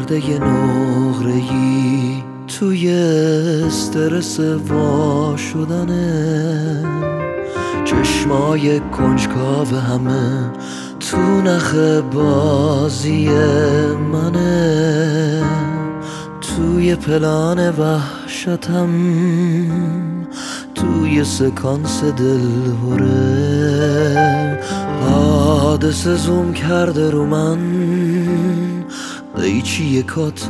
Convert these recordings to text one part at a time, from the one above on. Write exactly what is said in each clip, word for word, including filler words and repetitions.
مرده نقره‌ای توی استرس وا شدنه، چشمای کنجکاو همه تو نخ بازی منه، توی پلان وحشتم، توی سکانس دلهوره، حادثه زوم کرده رو من، قیچی یکات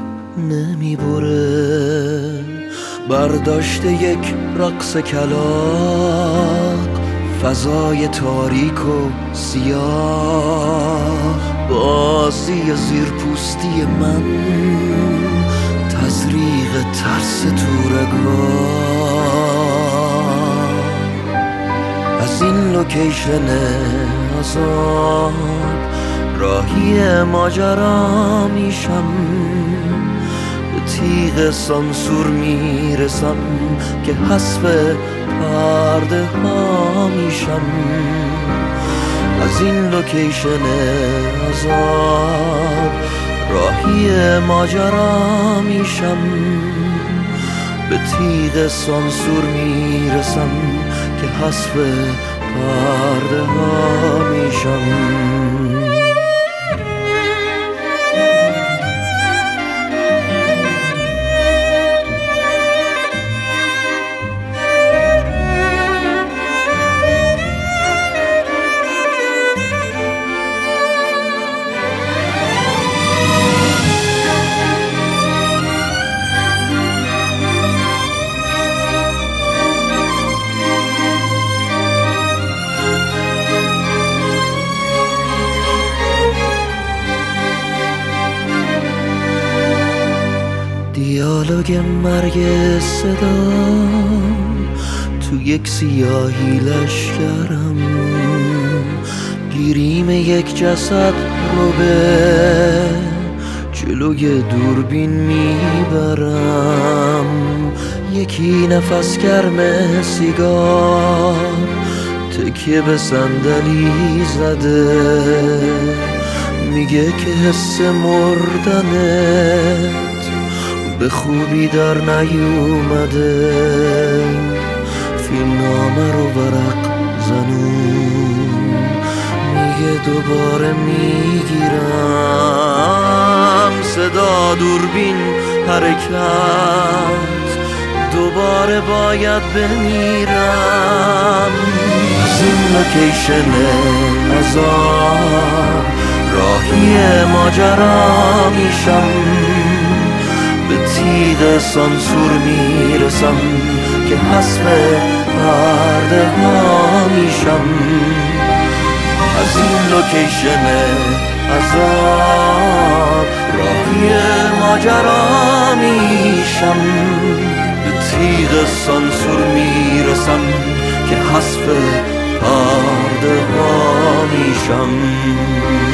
نمیبره، برداشته یک رقص کلاغ، فضای تاریک و سیاه، بازی زیرپوستی من، تزریق ترس تو رگ‌ها. از این لوکیشن عذاب راهی ماجرا میشم، به تیغ سانسور میرسم که حذف پرده ها میشم. از این لوکیشن عذاب راهی ماجرا میشم، به تیغ سانسور میرسم که حذف پرده ها میشم. دیالوگ مرگ صدا تو یک سیاهی لشکرم، گیریم یک جسد رو به جلوی دوربین میبرم، یکی نفس گرم سیگار تکیه به صندلی زده، میگه که حس مردنه به خوبی در نیومده، فیلمنامه رو ورق زنون میگه دوباره میگیرم، صدا دوربین حرکت دوباره باید بمیرم. از این لوکیشن عذاب راهی ماجرا میشم، به تیغ سانسور میرسم که حذف پرده ها میشم. از این لوکیشن عذاب راهی ماجرا میشم، به تیغ سانسور میرسم که حذف پرده ها میشم.